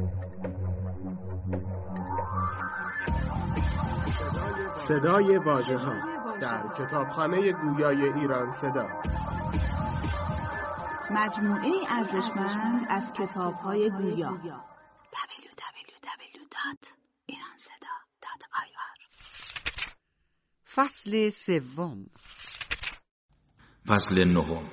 صدای واژه‌ها در کتابخانه گویای ایران صدا، مجموعه ارزشمند از کتاب‌های گویا. www.iranseda.ir. فصل سوم. فصل نهم.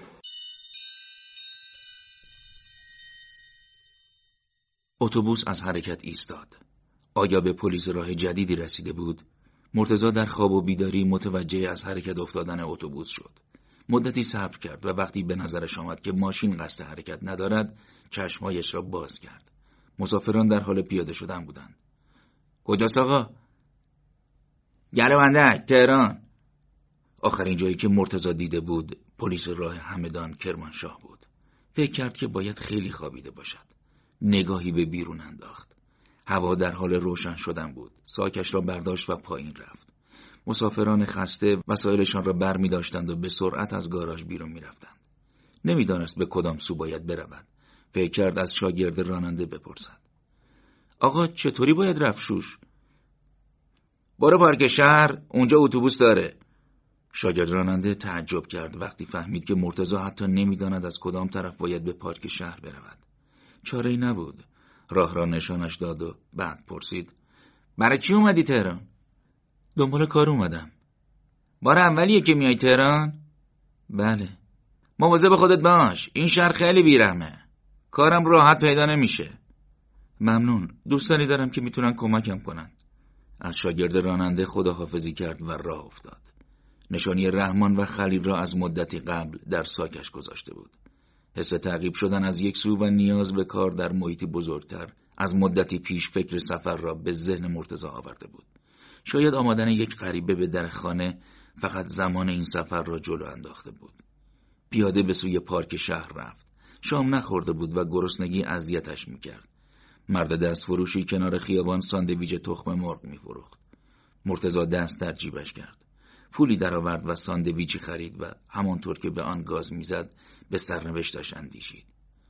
اتوبوس از حرکت ایستاد. آیا به پلیس راه جدیدی رسیده بود؟ مرتضی در خواب و بیداری متوجه از حرکت افتادن اتوبوس شد. مدتی صبر کرد و وقتی به نظرش آمد که ماشین قصد حرکت ندارد، چشمهایش را باز کرد. مسافران در حال پیاده شدن بودند. کجاست آقا؟ گلوندک، تهران. آخرین جایی که مرتضی دیده بود پلیس راه همدان کرمانشاه بود. فکر کرد که باید خیلی خوابیده باشد. نگاهی به بیرون انداخت. هوا در حال روشن شدن بود. ساکش را برداشت و پایین رفت. مسافران خسته وسایلشان را بر می داشتند و به سرعت از گاراژ بیرون می رفتند. نمی دانست به کدام سو باید برود. فکر کرد از شاگرد راننده بپرسد. آقا چطوری باید رفت شوش؟ برو پارک شهر، اونجا اتوبوس داره. شاگرد راننده تعجب کرد وقتی فهمید که مرتضی حتی نمی داند از کدام طرف باید به پارک شهر برود. چاره‌ای نبود. راه را نشانش داد و بعد پرسید. برای چی اومدی تهران؟ دنبال کار اومدم. بار اولیه که میای تهران؟ بله. مواظب خودت باش، این شهر خیلی بیرحمه. کارم راحت پیدا نمیشه. ممنون، دوستانی دارم که میتونن کمکم کنن. از شاگرد راننده خداحافظی کرد و راه افتاد. نشانی رحمان و خلیل را از مدتی قبل در ساکش گذاشته بود. حس تعقیب شدن از یک سو و نیاز به کار در محیطی بزرگتر از مدتی پیش فکر سفر را به ذهن مرتضی آورده بود. شاید آمدن یک غریبه به در خانه فقط زمان این سفر را جلو انداخته بود. پیاده به سوی پارک شهر رفت. شام نخورده بود و گرسنگی اذیتش میکرد. مرد دست فروشی کنار خیابان ساندویچ تخم مرغ میفروخت. مرتضی دست در جیبش کرد. پولی درآورد و ساندویچی خرید و همانطور که به آن گاز میزد به سرنوشتش اندیشید.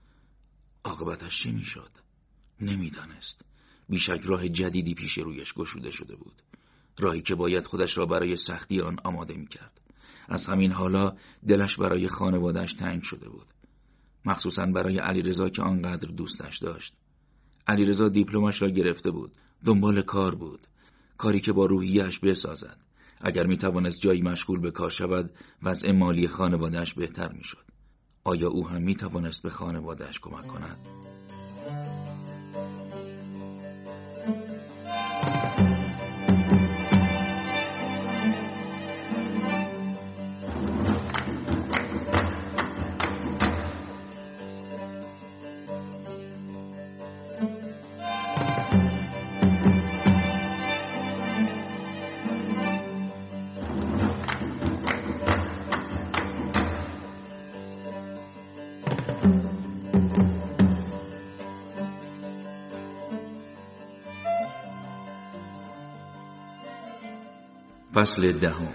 عاقبتش چی میشد؟ نمیدانست. بیشک راه جدیدی پیش رویش گشوده شده بود. راهی که باید خودش را برای سختی آن آماده میکرد. از همین حالا دلش برای خانواده‌اش تنگ شده بود. مخصوصاً برای علیرضا که آنقدر دوستش داشت. علیرضا دیپلمش را گرفته بود. دنبال کار بود. کاری که با روحیه‌اش بسازد. اگر میتوانست جایی مشغول به کار شود، وضع مالی خانواده‌اش بهتر میشد. آیا او هم میتوانست به خانواده‌اش کمک کند؟ فصل دهم.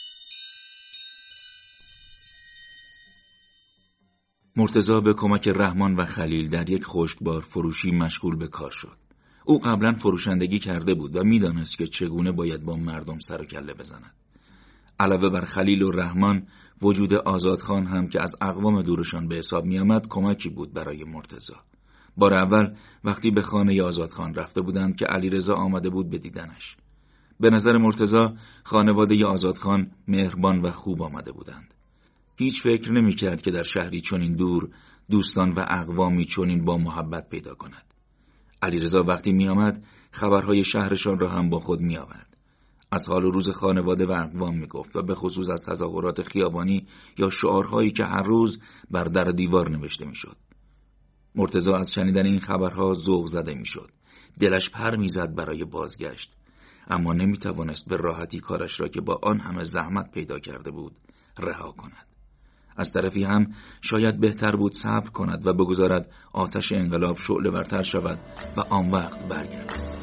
مرتضی به کمک رحمان و خلیل در یک خشکبار فروشی مشغول به کار شد. او قبلا فروشندگی کرده بود و میدانست که چگونه باید با مردم سر و کله بزند. علاوه بر خلیل و رحمان، وجود آزادخان هم که از اقوام دورشان به حساب می آمد کمکی بود برای مرتضی. بار اول وقتی به خانه آزادخان رفته بودند که علیرضا آمده بود به دیدنش. به نظر مرتضی خانواده آزادخان مهربان و خوب آمده بودند. هیچ فکر نمی کرد که در شهری چنین دور دوستان و اقوامی چنین با محبت پیدا کند. علیرضا وقتی می آمد خبرهای شهرشان را هم با خود می آورد. از حال و روز خانواده و اقوام می گفت و به خصوص از تظاهرات خیابانی یا شعارهایی که هر روز بر در دیوار نوشته می شد. مرتضی از شنیدن این خبرها ذوق زده می شد. دلش پر می زد برای بازگشت. اما نمیتوانست به راحتی کارش را که با آن همه زحمت پیدا کرده بود رها کند. از طرفی هم شاید بهتر بود صبر کند و بگذارد آتش انقلاب شعله‌ورتر شود و آن وقت برگردد.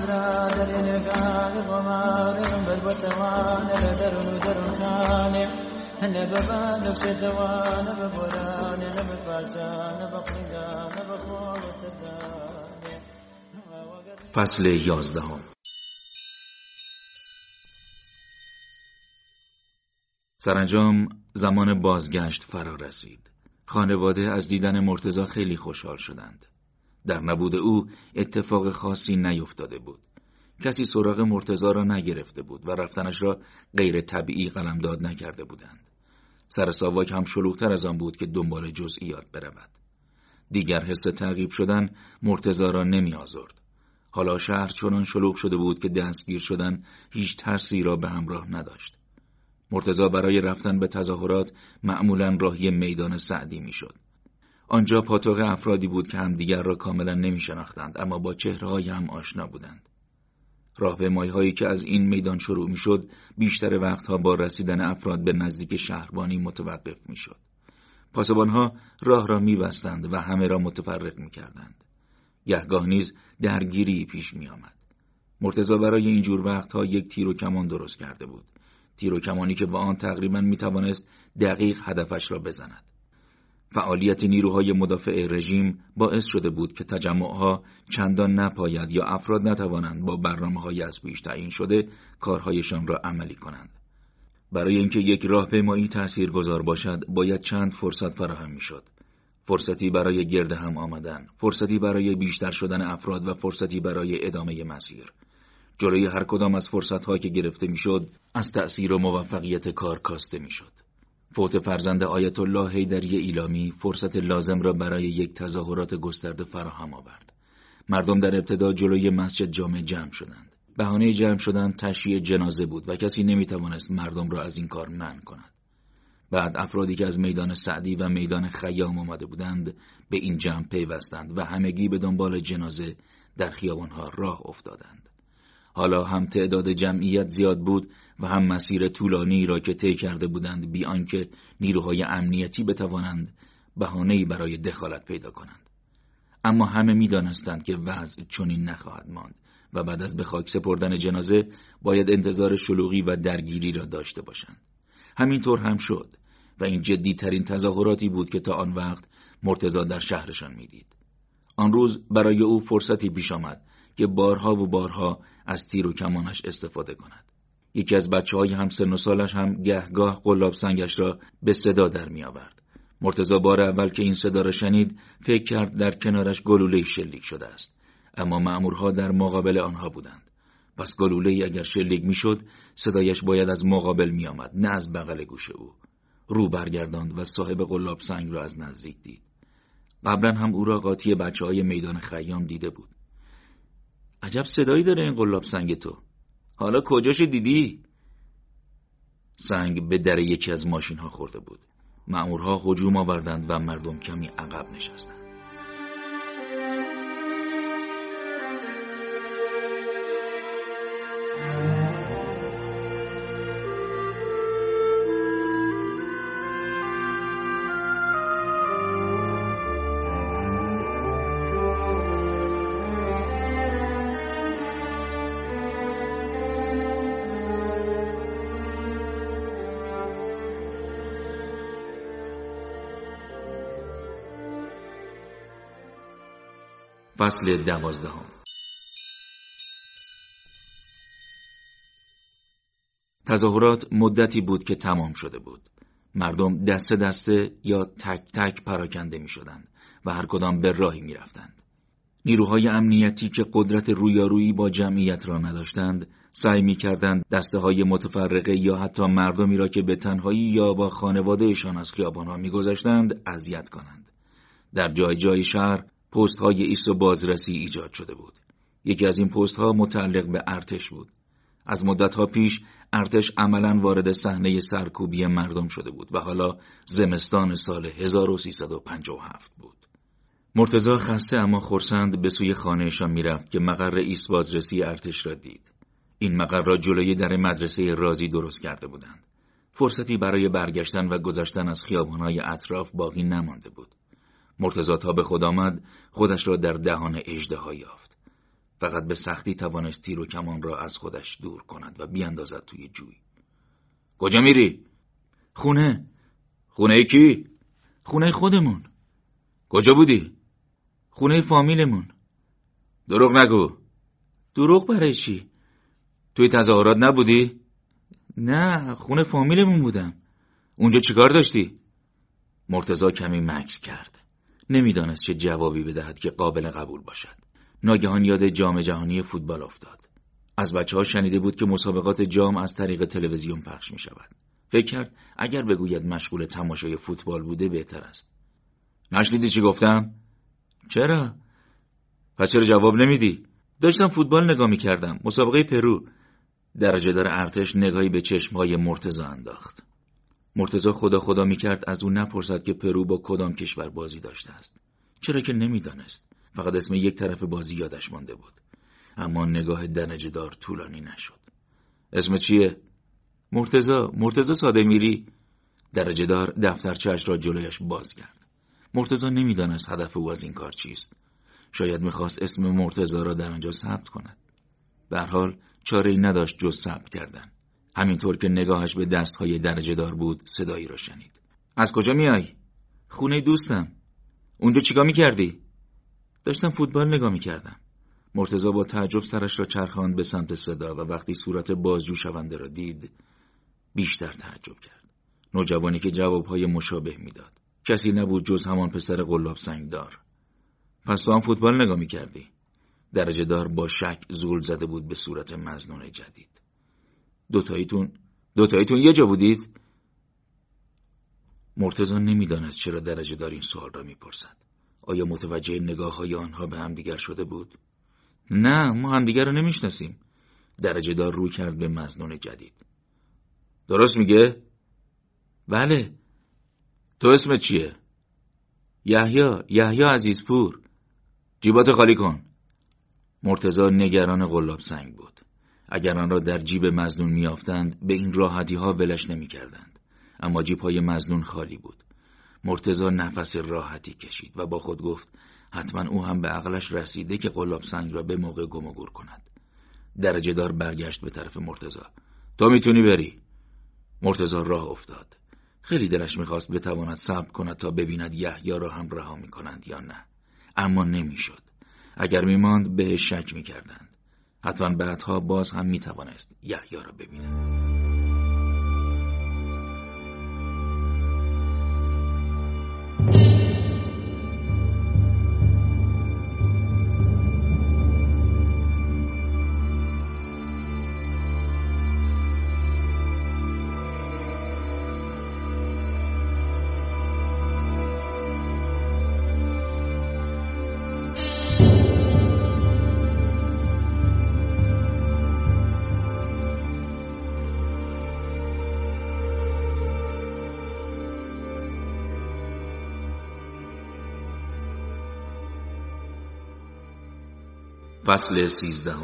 فصل 11. سرانجام زمان بازگشت فرا رسید. خانواده از دیدن مرتضی خیلی خوشحال شدند. در نبود او اتفاق خاصی نیفتاده بود. کسی سراغ مرتضی را نگرفته بود و رفتنش را غیر طبیعی قلمداد نکرده بودند. سر ساواک هم شلوغ‌تر از آن بود که دنبال جزئیات برود. دیگر حس تعقیب شدن مرتضی را نمی آزرد. حالا شهر چنان شلوغ شده بود که دستگیر شدن هیچ ترسی را به همراه نداشت. مرتضی برای رفتن به تظاهرات معمولاً راهی میدان سعدی میشد. آنجا پاتوق افرادی بود که همدیگر را کاملا نمی شناختند، اما با چهره‌های هم آشنا بودند. راهپیمایی‌هایی که از این میدان شروع میشد بیشتر وقتها با رسیدن افراد به نزدیک شهربانی متوقف میشد. پاسبان‌ها راه را می‌بستند و همه را متفرق می‌کردند. گهگاه نیز درگیری پیش می‌آمد. مرتضی برای اینجور وقتها یک تیر و کمان درست کرده بود. تیر و کمانی که با آن تقریباً می‌توانست دقیق هدفش را بزند. فعالیت نیروهای مدافع رژیم باعث شده بود که تجمعها چندان نپاید یا افراد نتوانند با برنامه‌های از پیش تعیین شده کارهایشان را عملی کنند. برای اینکه یک راهپیمایی تاثیرگذار باشد، باید چند فرصت فراهم می‌شد. فرصتی برای گرد هم آمدن، فرصتی برای بیشتر شدن افراد و فرصتی برای ادامه مسیر. جلوی هر کدام از فرصت‌ها که گرفته می‌شد، از تأثیر و موفقیت کار کاسته می‌شد. فوت فرزند آیت الله حیدری ایلامی فرصت لازم را برای یک تظاهرات گسترده فراهم آورد. مردم در ابتدا جلوی مسجد جامع جمع شدند. بهانه جمع شدن تشییع جنازه بود و کسی نمی‌توانست مردم را از این کار منع کند. بعد افرادی که از میدان سعدی و میدان خیام آمده بودند به این جمع پیوستند و همگی به دنبال جنازه در خیابان‌ها راه افتادند. حالا هم تعداد جمعیت زیاد بود و هم مسیر طولانی را که طی کرده بودند بی آنکه نیروهای امنیتی بتوانند بهانه‌ای برای دخالت پیدا کنند. اما همه می‌دانستند که وضع چنین نخواهد ماند و بعد از به خاک سپردن جنازه باید انتظار شلوغی و درگیری را داشته باشند. همینطور هم شد و این جدی‌ترین تظاهراتی بود که تا آن وقت مرتضی در شهرشان می‌دید. آن روز برای او فرصتی پیش آمد که بارها و بارها از تیر و کمانش استفاده کند. یکی از بچه‌های همسن و سالش هم گهگاه قلاب سنگش را به صدا در می آورد. مرتضی بار اول که این صدا را شنید فکر کرد در کنارش گلوله‌ای شلیک شده است، اما مأمورها در مقابل آنها بودند. پس گلوله‌ای اگر شلیک می‌شد صدایش باید از مقابل می آمد، نه از بغل گوش او. رو برگرداند و صاحب قلاب سنگ را از نزدیک دید. قبلا هم او را قاطی بچه‌های میدان خیام دیده بود. عجب صدایی داره این قلاب سنگ تو. حالا کجاش دیدی؟ سنگ به در یکی از ماشین‌ها خورده بود. مأمورها هجوم آوردند و مردم کمی عقب نشستند. فصل 12. تظاهرات مدتی بود که تمام شده بود. مردم دسته دسته یا تک تک پراکنده می شدند و هر کدام به راهی می رفتند. نیروهای امنیتی که قدرت رویارویی با جمعیت را نداشتند، سعی می کردند دسته های متفرقه یا حتی مردمی را که به تنهایی یا با خانوادهشان از خیابانها می گذشتند اذیت کنند. در جای جای شهر پست های ایست و بازرسی ایجاد شده بود. یکی از این پست ها متعلق به ارتش بود. از مدت ها پیش ارتش عملاً وارد صحنه سرکوبی مردم شده بود و حالا زمستان سال 1357 بود. مرتضی خسته اما خرسند به سوی خانه‌شان می‌رفت که مقر ایست بازرسی ارتش را دید. این مقر را جلوی در مدرسه رازی درست کرده بودند. فرصتی برای برگشتن و گذشتن از خیابان‌های اطراف باقی نمانده بود. مرتضی تا به خود آمد خودش را در دهان اژدها یافت. فقط به سختی توانست تیر و کمان را از خودش دور کند و بیاندازد توی جوی. کجا میری؟ خونه. خونه کی؟ خونه خودمون. کجا بودی؟ خونه فامیلمون. دروغ نگو. دروغ برای چی؟ توی تظاهرات نبودی؟ نه، خونه فامیلمون بودم. اونجا چیکار داشتی؟ مرتضی کمی مکث کرد. نمیدانست چه جوابی بدهد که قابل قبول باشد. ناگهان یاد جام جهانی فوتبال افتاد. از بچه‌ها شنیده بود که مسابقات جام از طریق تلویزیون پخش می شود. فکر کرد اگر بگوید مشغول تماشای فوتبال بوده بهتر است. نشنیدی چی گفتم؟ چرا؟ پس چرا جواب نمیدی؟ داشتم فوتبال نگاه می‌کردم. مسابقه پرو. درجه‌دار ارتش نگاهی به چشم‌های مرتضی انداخت. مرتضی خدا می‌کرد از او نپرسد که پرو با کدام کشور بازی داشته است. چرا که نمی‌دانست. فقط اسم یک طرف بازی یادش مانده بود. اما نگاه درجه‌دار طولانی نشد. اسم چیه؟ مرتضی ساده میری. درجه‌دار دفترچه‌اش را جلویش باز کرد. مرتضی نمی‌دانست هدف او از این کار چیست. شاید می‌خواست اسم مرتضی را در آنجا ثبت کند. به هر حال چاره‌ای نداشت جز ثبت کردن. همینطور که نگاهش به دست‌های درجه‌دار بود صدایی را شنید. از کجا میای؟ خونه دوستم. اونجا چیکار می‌کردی؟ داشتم فوتبال نگاه می‌کردم. مرتضی با تعجب سرش را چرخاند به سمت صدا و وقتی صورت بازجو شونده را دید بیشتر تعجب کرد. نوجوانی که جواب‌های مشابه میداد کسی نبود جز همان پسر قلاب سنگدار. پس تو هم فوتبال نگاه می‌کردی؟ درجه‌دار با شک زول زده بود به صورت مظنون جدید. دوتاییتون یه جا بودید؟ مرتضی نمی‌دانست چرا درجه‌دار این سوال را می‌پرسد. آیا متوجه نگاه‌های آنها به هم دیگر شده بود؟ نه، ما همدیگر را نمی‌شناسیم. درجه‌دار رو کرد به مظنون جدید. درست بله. تو اسمت چیه؟ یحیی عزیزپور. جیبات خالی کن. مرتضی نگران قلاب سنگ بود. اگر آن را در جیب مظنون میافتند به این راحتی ها ولش نمی کردند. اما جیب های مظنون خالی بود. مرتضی نفس راحتی کشید و با خود گفت حتما او هم به عقلش رسیده که قلاب سنگ را به موقع گم و گور کند. درجه‌دار برگشت به طرف مرتضی. تو میتونی بری. مرتضی راه افتاد. خیلی دلش میخواست بتواند صبر کند تا ببیند یحیی را هم رها میکنند یا نه. اما نمیشد. اگر میماند بهش شک میکردند. حتما بعدها باز هم میتوانست یحیی را ببیند. فصل 13.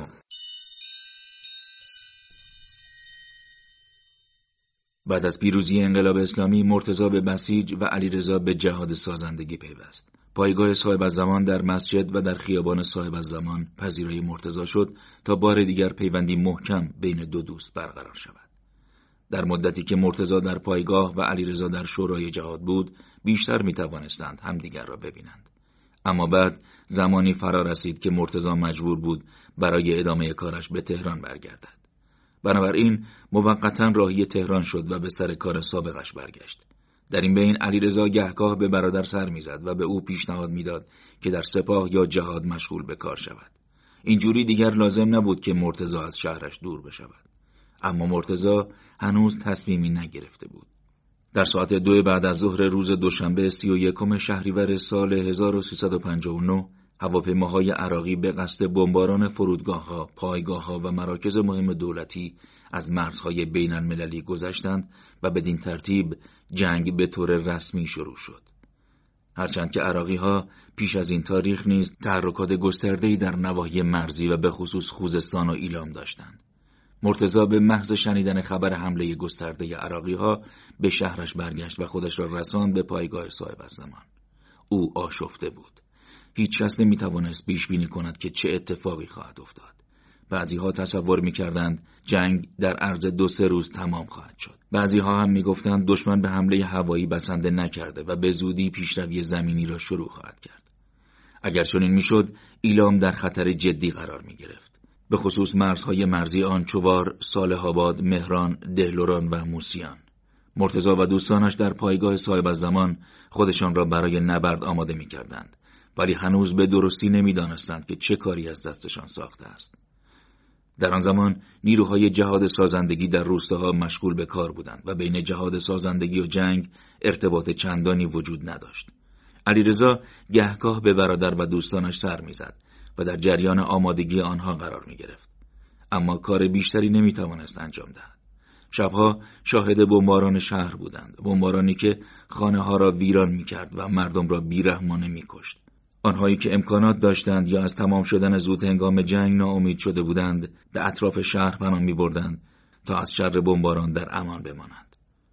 بعد از پیروزی انقلاب اسلامی مرتضی به بسیج و علیرضا به جهاد سازندگی پیوست. پایگاه صاحب الزمان در مسجد و در خیابان صاحب الزمان پذیرای مرتضی شد تا بار دیگر پیوندی محکم بین دو دوست برقرار شود. در مدتی که مرتضی در پایگاه و علیرضا در شورای جهاد بود بیشتر میتوانستند همدیگر را ببینند. اما بعد زمانی فرا رسید که مرتضی مجبور بود برای ادامه کارش به تهران برگردد. بنابراین موقتاً راهی تهران شد و به سر کار سابقش برگشت. در این بین علیرضا گهگاه به برادر سر میزد و به او پیشنهاد میداد که در سپاه یا جهاد مشغول به کار شود. اینجوری دیگر لازم نبود که مرتضی از شهرش دور بشود. اما مرتضی هنوز تصمیمی نگرفته بود. در ساعت 2 بعد از ظهر روز دوشنبه 31 شهریور سال 1359 هواپیماهای عراقی به قصد بمباران فرودگاه‌ها، پایگاه‌ها و مراکز مهم دولتی از مرزهای بین‌المللی گذشتند و بدین ترتیب جنگ به طور رسمی شروع شد. هرچند که عراقی‌ها پیش از این تاریخ نیز تحرکات گسترده‌ای در نواحی مرزی و به خصوص خوزستان و ایلام داشتند. مرتضی به محض شنیدن خبر حمله گسترده عراقی‌ها به شهرش برگشت و خودش را رساند به پایگاه صاحب الزمان. او آشفته بود. هیچ کس نمی‌توانست پیش بینی کند که چه اتفاقی خواهد افتاد. بعضی‌ها تصور می‌کردند جنگ در عرض 2-3 روز تمام خواهد شد. بعضی‌ها هم می‌گفتند دشمن به حمله هوایی بسنده نکرده و به زودی پیشروی زمینی را شروع خواهد کرد. اگر چنین می‌شد، ایلام در خطر جدی قرار می‌گرفت. به خصوص مرزهای مرزی آنچوار، صالح‌آباد، مهران، دهلوران و موسیان. مرتضی و دوستانش در پایگاه صاحب الزمان خودشان را برای نبرد آماده می‌کردند، ولی هنوز به درستی نمی‌دانستند که چه کاری از دستشان ساخته است. در آن زمان نیروهای جهاد سازندگی در روستاها مشغول به کار بودند و بین جهاد سازندگی و جنگ ارتباط چندانی وجود نداشت. علیرضا گهگاه به برادر و دوستانش سر می‌زد و در جریان آمادگی آنها قرار می‌گرفت، اما کار بیشتری نمی‌توانست انجام دهد. شبها شاهد بمباران شهر بودند، بمبارانی که خانه‌ها را ویران می‌کرد و مردم را بی‌رحمانه می‌کشت. آنهایی که امکانات داشتند یا از تمام شدن زود هنگام جنگ ناامید شده بودند، به اطراف شهر پناه می‌بردند تا از شر بمباران در امان بمانند.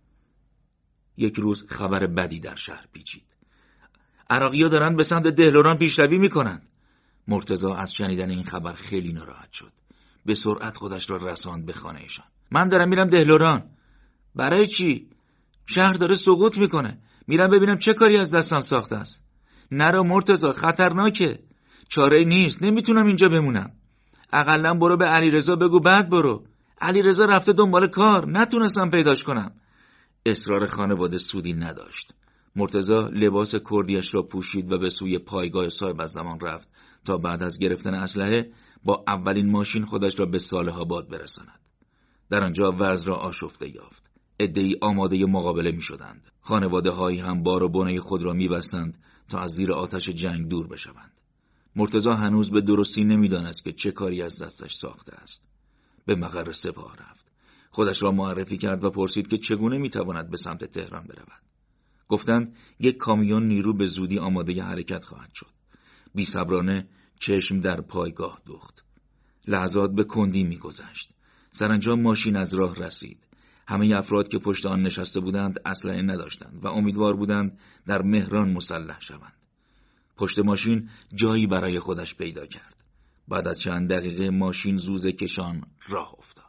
یک روز خبر بدی در شهر پیچید. عراقی‌ها دارند به سمت دهلوران پیشروی می‌کنند. مرتضی از شنیدن این خبر خیلی ناراحت شد. به سرعت خودش را رساند به خانه‌شان. من دارم میرم دهلوران. برای چی؟ شهر داره سقوط میکنه. میرم ببینم چه کاری از دستم ساخته است. نرو مرتضی، خطرناکه. چاره نیست، نمیتونم اینجا بمونم. اقلا برو به علیرضا بگو بعد برو. علیرضا رفته دنبال کار، نتونستم پیداش کنم. اصرار خانواده سودی نداشت. مرتضی لباس کردیش را پوشید و به سوی پایگاه صاحب الزمان رفت تا بعد از گرفتن اسلحه با اولین ماشین خودش را به صالح‌آباد برساند. در آنجا وضع را آشفته یافت. عده‌ای آماده مقابله می‌شدند. خانواده‌هایی هم بار و بنه خود را می‌بستند تا از زیر آتش جنگ دور بشوند. مرتضی هنوز به درستی نمی‌دانست که چه کاری از دستش ساخته است. به مقر سپاه رفت. خودش را معرفی کرد و پرسید که چگونه می‌تواند به سمت تهران برود. گفتند یک کامیون نیرو به زودی آماده حرکت خواهد شد. بی‌صبرانه چشم در پایگاه دوخت. لحظات به کندی می‌گذشت. سرانجام ماشین از راه رسید. همه افراد که پشت آن نشسته بودند اسلحه نداشتند و امیدوار بودند در مهران مسلح شوند. پشت ماشین جایی برای خودش پیدا کرد. بعد از چند دقیقه ماشین زوزه کشان راه افتاد.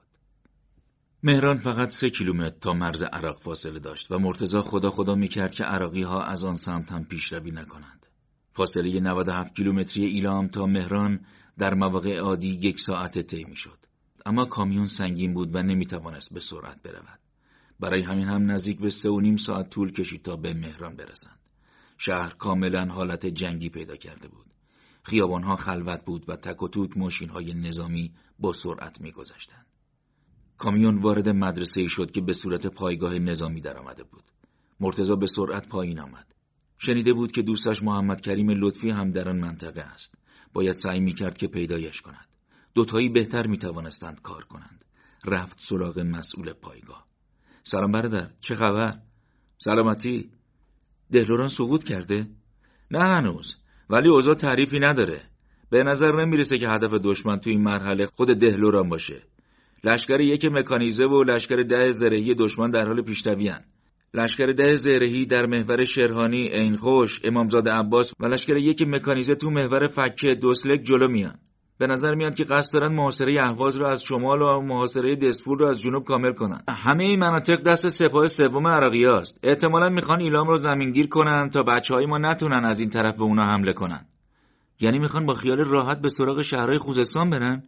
مهران فقط 3 کیلومتر تا مرز عراق فاصله داشت و مرتضی خدا میکرد که عراقی‌ها از آن سمت هم پیشروی نکنند. فاصله 97 کیلومتری ایلام تا مهران در مواقع عادی 1 ساعت طی میشد. اما کامیون سنگین بود و نمیتوانست به سرعت برود. برای همین هم نزدیک به 3.5 ساعت طول کشید تا به مهران برسند. شهر کاملا حالت جنگی پیدا کرده بود. خیابانها خلوت بود و تک و توک ماشین‌های نظامی با سرعت می‌گذشتند. کامیون وارد مدرسه‌ای شد که به صورت پایگاه نظامی درآمده بود. مرتضی به سرعت پایین آمد. شنیده بود که دوستش محمد کریم لطفی هم در آن منطقه است. باید سعی می‌کرد که پیدایش کند. دوتایی بهتر می‌توانستند کار کنند. رفت سراغ مسئول پایگاه. سلام برادر، چه خبر؟ سلامتی؟ دهلوران سقوط کرده؟ نه هنوز، ولی اوضاع تعریفی نداره. به نظر نمیرسه که هدف دشمن توی این مرحله خود دهلوران باشه. لشکر 1 مکانیزه و لشکر 10 زرهی دشمن در حال پیشروی هستند. لشکر 10 زرهی در محور شرهانی، عینخوش، امامزاده عباس و لشکر 1 مکانیزه تو محور فکه دوسلک جلو میان. به نظر میاد که قصد دارن محاصره اهواز رو از شمال و محاصره دسپور رو از جنوب کامل کنن. همه این مناطق دست سپاه 3 عراقی‌هاست. احتمالاً میخوان ایلام رو زمینگیر کنن تا بچهای ما نتونن از این طرف به اونا حمله کنن. یعنی میخوان با خیال راحت به سراغ شهرهای خوزستان برن؟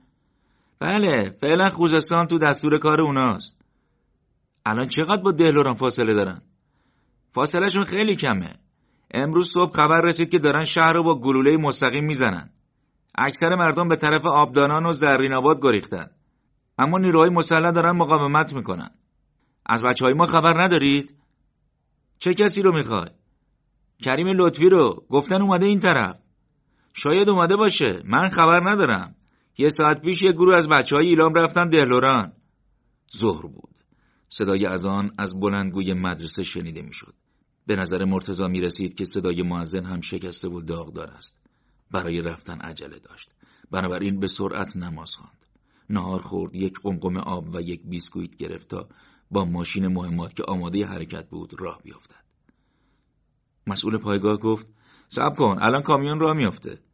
بله، فعلا خوزستان تو دستور کار اوناست. الان چقدر با دهلوران فاصله دارن؟ فاصلهشون خیلی کمه. امروز صبح خبر رسید که دارن شهر رو با گلوله مستقیم میزنن. اکثر مردم به طرف آبدانان و زرین آباد گریختن. اما نیروهای مسلح دارن مقاومت میکنن. از بچهای ما خبر ندارید؟ چه کسی رو میخوای؟ کریم لطفی رو، گفتن اومده این طرف. شاید اومده باشه، من خبر ندارم. 1 ساعت پیش یک گروه از بچهای ایلام رفتن دهلوران. ظهر بود. صدای اذان از بلندگوی مدرسه شنیده میشد. به نظر مرتضی میرسید که صدای مؤذن هم شکسته و داغدار است. برای رفتن عجله داشت. بنابراین به سرعت نماز خواند. نهار خورد، 1 قمقمه آب و 1 بیسکویت گرفت تا با ماشین مهمات که آماده حرکت بود راه بیفتد. مسئول پایگاه گفت: صبر کن، الان کامیون راه میفته.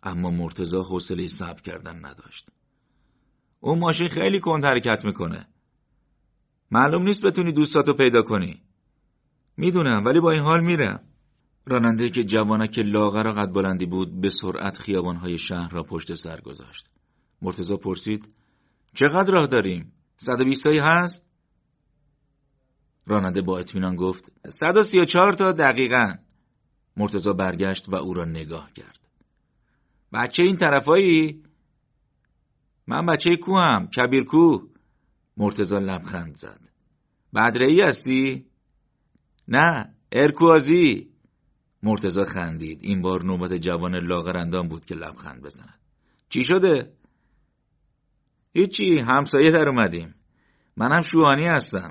اما مرتضی حوصله صبر کردن نداشت. اون ماشین خیلی کند حرکت میکنه. معلوم نیست بتونی دوستاتو پیدا کنی. میدونم، ولی با این حال میرم. راننده که جوانک لاغر و قد بلندی بود به سرعت خیابانهای شهر را پشت سر گذاشت. مرتضی پرسید: چقدر راه داریم؟ 120 تایی هست؟ راننده با اطمینان گفت: 134 تا دقیقاً. مرتضی برگشت و او را نگاه کرد. بچه این طرفایی؟ من بچه کوهم، کبیر کو. مرتضی لبخند زد. بدره‌ای هستی؟ نه، ارکوازی. مرتضی خندید. این بار نوبت جوان لاغرندان بود که لبخند بزند. چی شده؟ هیچی، همسایه در اومدیم. منم شوهانی هستم.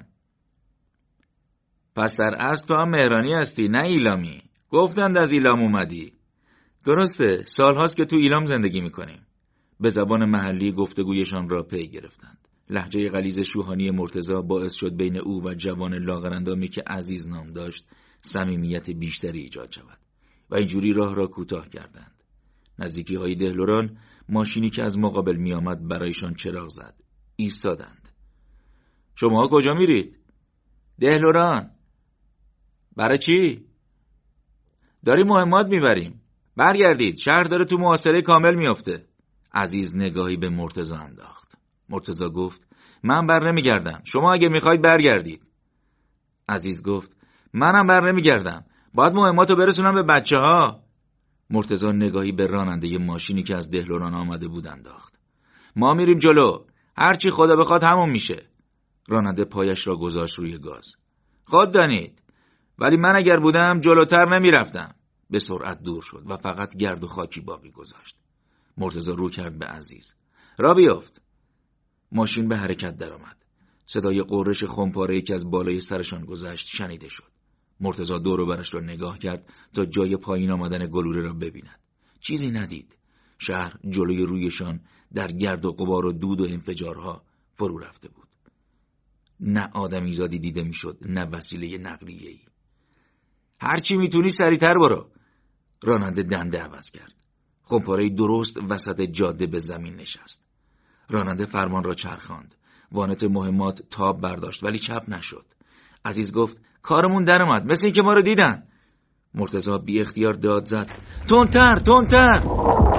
پس در اصل تو هم مهرانی هستی، نه ایلامی. گفتند از ایلام اومدی. درسته، سالهاست که تو ایلام زندگی میکنیم. به زبان محلی گفتگویشان را پی گرفتند. لهجه غلیظ شوهانی مرتضی باعث شد بین او و جوان لاغرندامی که عزیز نام داشت صمیمیت بیشتری ایجاد شود و اینجوری راه را کوتاه کردند. نزدیکی های دهلوران ماشینی که از مقابل می آمد برایشان چراغ زد. ایستادند. شما کجا میرید؟ دهلوران. برای چی؟ داریم مهمات میبریم. برگردید، شهر داره تو محاصره کامل میافته. عزیز نگاهی به مرتضی انداخت. مرتضی گفت: من بر نمیگردم. شما اگه میخواید برگردید. عزیز گفت: منم بر نمیگردم. باید مهماتو برسونم به بچه ها. مرتضی نگاهی به راننده ماشینی که از دهلوران آمده بود انداخت. ما میریم جلو. هرچی خدا بخواد همون میشه. راننده پایش را گذاشت روی گاز. خود دانید. ولی من اگر بودم جلوتر نمیرفتم. به سرعت دور شد و فقط گرد و خاکی باقی گذاشت. مرتضی رو کرد به عزیز. را بیافت. ماشین به حرکت درآمد. صدای قررش خمپاره‌ای که از بالای سرشان گذشت شنیده شد. مرتضی دور و برش را نگاه کرد تا جای پایین آمدن گلوله را ببیند. چیزی ندید. شهر جلوی رویشان در گرد و غبار و دود و انفجارها فرو رفته بود. نه آدمیزادی دیده میشد، نه وسیله نقلیه‌ای. هرچی میتونی سریعتر برو. راننده دنده عوض کرد. خمپاره‌ای درست وسط جاده به زمین نشست. راننده فرمان را چرخاند. وانت مهمات تاب برداشت ولی چپ نشد. عزیز گفت: کارمون در اومد، مثل این که ما رو دیدن. مرتضی بی اختیار داد زد: تندتر، تندتر.